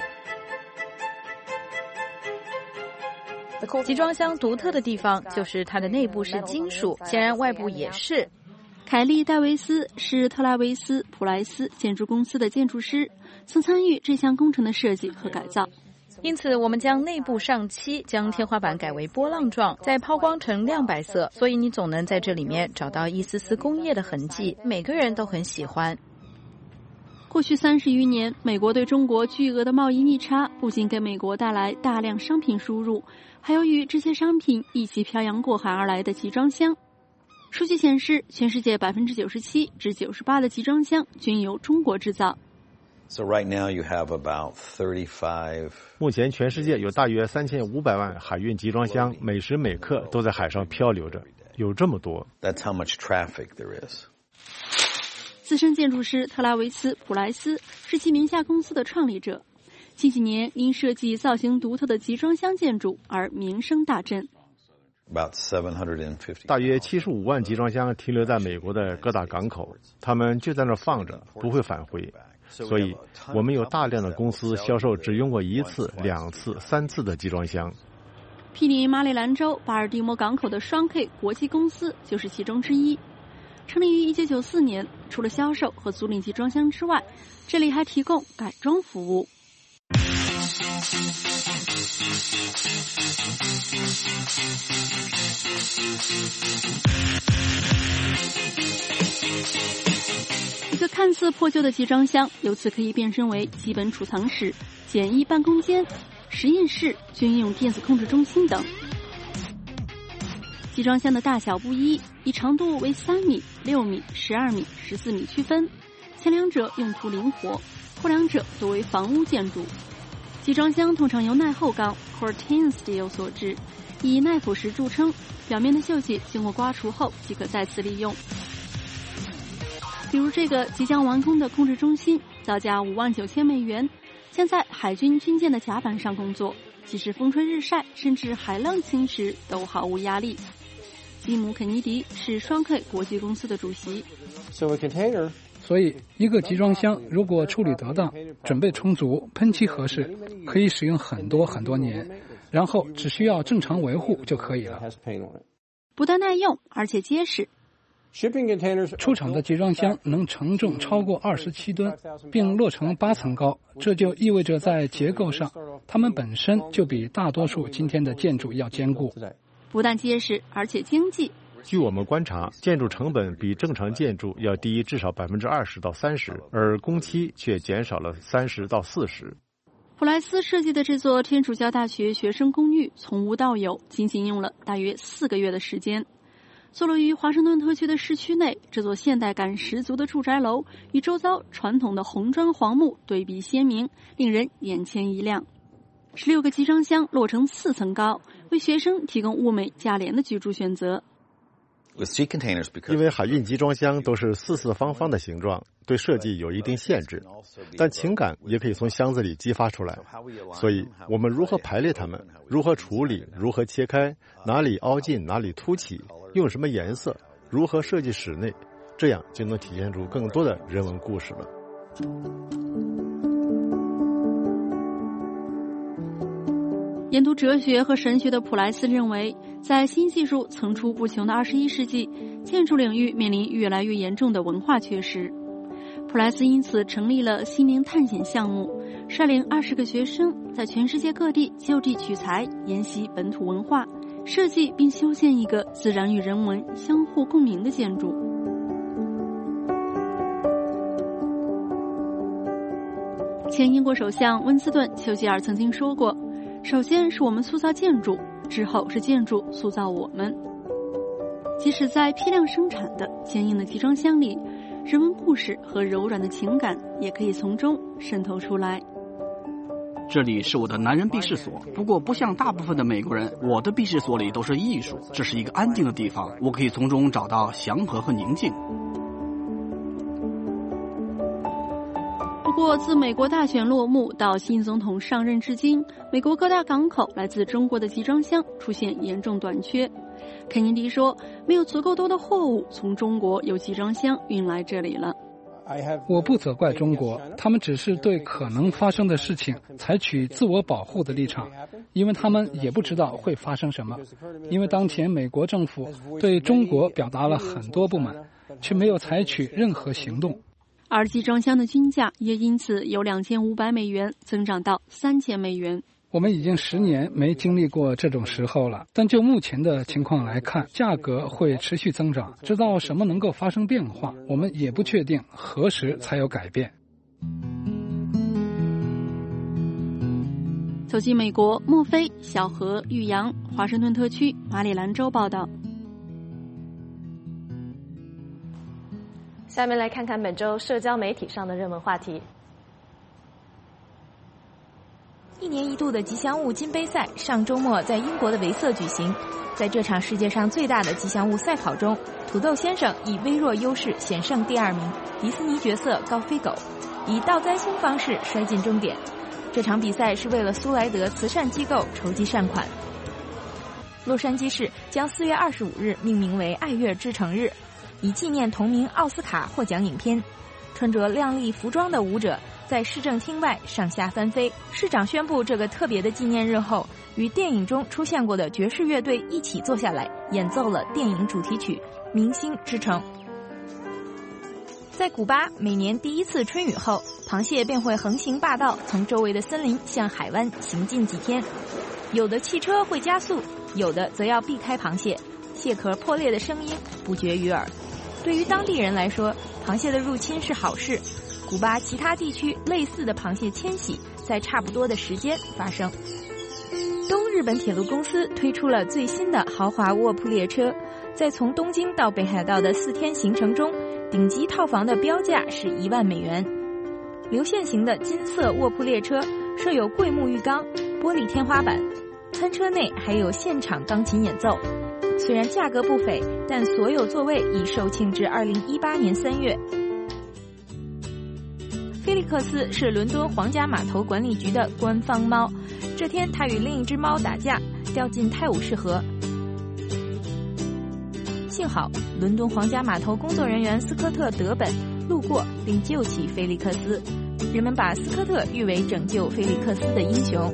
集装箱独特的地方就是它的内部是金属，显然外部也是。 凯利·戴维斯是特拉维斯·普莱斯建筑公司的建筑师，曾参与这项工程的设计和改造。 因此我们将内部上漆，将天花板改为波浪状，再抛光成亮白色，所以你总能在这里面找到一丝丝工业的痕迹，每个人都很喜欢。 过去三十余年，美国对中国巨额的贸易逆差不仅给美国带来大量商品输入，还有与这些商品一起漂洋过海而来的集装箱。数据显示，全世界百分之九十七至九十八的集装箱均由中国制造。 So right now you have about thirty-five. 目前全世界有大约三千五百万海运集装箱，每时每刻都在海上漂流着，有这么多。 That's how much traffic there is. 资深建筑师特拉维斯·普莱斯是其名下公司的创立者，近几年因设计造型独特的集装箱建筑而名声大振。 About seven hundred fifty. 大约七十五万集装箱停留在美国的各大港口，他们就在那放着，不会返回。所以我们有大量的公司销售只用过一次、两次、三次的集装箱。 毗邻马里兰州巴尔的摩港口的双 K 国际公司就是其中之一。成立于一九九四年，除了销售和租赁集装箱之外，这里还提供改装服务。一个看似破旧的集装箱，由此可以变身为基本储藏室、简易办公间、实验室、军用电子控制中心等。集装箱的大小不一，以长度为三米、六米、十二米、十四米区分，前两者用途灵活，后两者多为房屋建筑。集装箱通常由耐候钢 Corten Steel 所制，以耐腐蚀著称，表面的锈迹经过刮除后即可再次利用。比如这个即将完工的控制中心，造价五万九千美元，将在海军军舰的甲板上工作，即使风吹日晒，甚至海浪侵蚀都毫无压力。吉姆·肯尼迪是双 K 国际公司的主席。 So a container. 所以，一个集装箱如果处理得当、准备充足、喷漆合适，可以使用很多很多年，然后只需要正常维护就可以了。 不但耐用，而且结实。 出厂的集装箱能承重超过二十七吨，并落成八层高，这就意味着在结构上，它们本身就比大多数今天的建筑要坚固。 不但结实，而且经济。 据我们观察，建筑成本比正常建筑要低至少百分之二十到三十，而工期却减少了三十到四十。 普莱斯设计的这座天主教大学学生公寓从无到有，仅仅用了大约四个月的时间。坐落于华盛顿特区的市区内，这座现代感十足的住宅楼与周遭传统的红砖黄木对比鲜明，令人眼前一亮。十六个集装箱落成四层高，为学生提供物美价廉的居住选择。 因为海运集装箱都是四四方方的形状，对设计有一定限制，但情感也可以从箱子里激发出来。所以我们如何排列它们，如何处理，如何切开，哪里凹进，哪里凸起，用什么颜色，如何设计室内，这样就能体现出更多的人文故事了。 研读哲学和神学的普莱斯认为，在新技术层出不穷的二十一世纪，建筑领域面临越来越严重的文化缺失。普莱斯因此成立了心灵探险项目，率领二十个学生在全世界各地就地取材，研习本土文化，设计并修建一个自然与人文相互共鸣的建筑。前英国首相温斯顿·丘吉尔曾经说过，首先是我们塑造建筑，之后是建筑塑造我们。 即使在批量生产的坚硬的集装箱里，人文故事和柔软的情感也可以从中渗透出来。 这里是我的男人避世所，不过不像大部分的美国人，我的避世所里都是艺术，这是一个安静的地方，我可以从中找到祥和和宁静。 不过，自美国大选落幕到新总统上任至今，美国各大港口来自中国的集装箱出现严重短缺。肯尼迪说，没有足够多的货物从中国由集装箱运来这里了。 我不责怪中国，他们只是对可能发生的事情采取自我保护的立场，因为他们也不知道会发生什么。因为当前美国政府对中国表达了很多不满，却没有采取任何行动。 而集装箱的均价也因此由两千五百美元增长到三千美元。 我们已经十年没经历过这种时候了，但就目前的情况来看，价格会持续增长，直到什么能够发生变化，我们也不确定何时才有改变。 走进美国，墨菲、小河、玉阳、华盛顿特区、马里兰州报道。 下面来看看本周社交媒体上的热门话题。 一年一度的吉祥物金杯赛上周末在英国的维瑟举行。在这场世界上最大的吉祥物赛跑中，土豆先生以微弱优势险胜第二名迪士尼角色高飞狗，以倒栽葱方式摔进终点。这场比赛是为了苏莱德慈善机构筹集善款。洛杉矶市将四月二十五日命名为爱乐之城日，以纪念同名奥斯卡获奖影片。穿着亮丽服装的舞者在市政厅外上下翻飞。市长宣布这个特别的纪念日后，与电影中出现过的爵士乐队一起坐下来演奏了电影主题曲《明星之城》。在古巴，每年第一次春雨后，螃蟹便会横行霸道，从周围的森林向海湾行进几天。有的汽车会加速，有的则要避开螃蟹，蟹壳破裂的声音不绝于耳。对于当地人来说，螃蟹的入侵是好事。古巴其他地区类似的螃蟹迁徙在差不多的时间发生。东日本铁路公司推出了最新的豪华卧铺列车，在从东京到北海道的四天行程中，顶级套房的标价是一万美元。流线型的金色卧铺列车设有桂木浴缸、玻璃天花板，餐车内还有现场钢琴演奏。虽然价格不菲，但所有座位已售罄至二零一八年三月。菲利克斯是伦敦皇家码头管理局的官方猫，这天他与另一只猫打架，掉进泰晤士河。幸好伦敦皇家码头工作人员斯科特·德本路过并救起菲利克斯，人们把斯科特誉为拯救菲利克斯的英雄。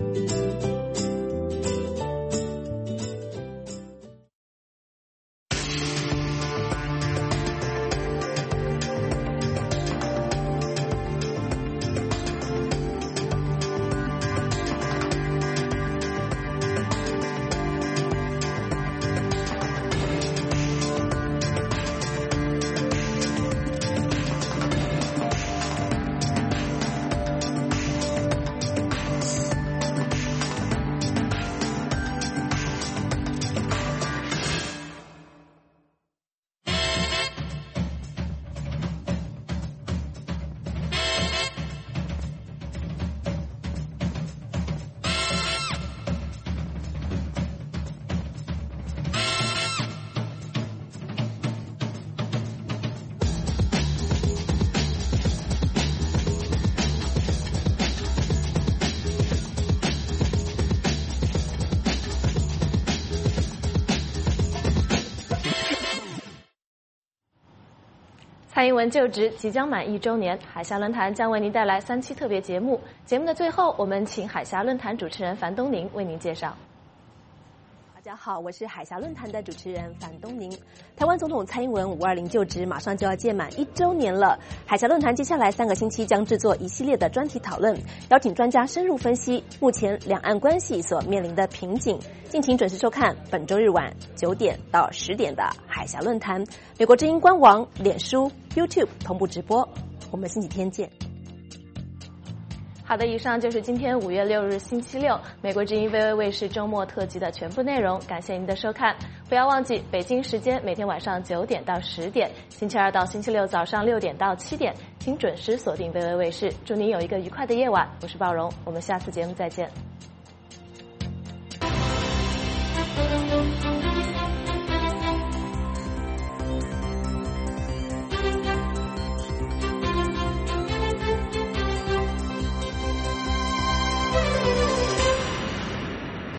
蔡英文就职即将满一周年，海峡论坛将为您带来三期特别节目。节目的最后，我们请海峡论坛主持人樊东宁为您介绍。 大家好，我是海峡论坛的主持人樊东宁。台湾总统蔡英文五二零就职马上就要届满一周年了，海峡论坛接下来三个星期将制作一系列的专题讨论，邀请专家深入分析目前两岸关系所面临的瓶颈。敬请准时收看本周日晚九点到十点的海峡论坛，美国之音官网、脸书、YouTube 同步直播。我们星期天见。 好的，以上就是今天五月六日星期六美国之音 V O A 卫视周末特辑的全部内容，感谢您的收看。不要忘记，北京时间每天晚上九点到十点，星期二到星期六早上六点到七点，请准时锁定 V O A 卫视。祝您有一个愉快的夜晚，我是鲍荣，我们下次节目再见。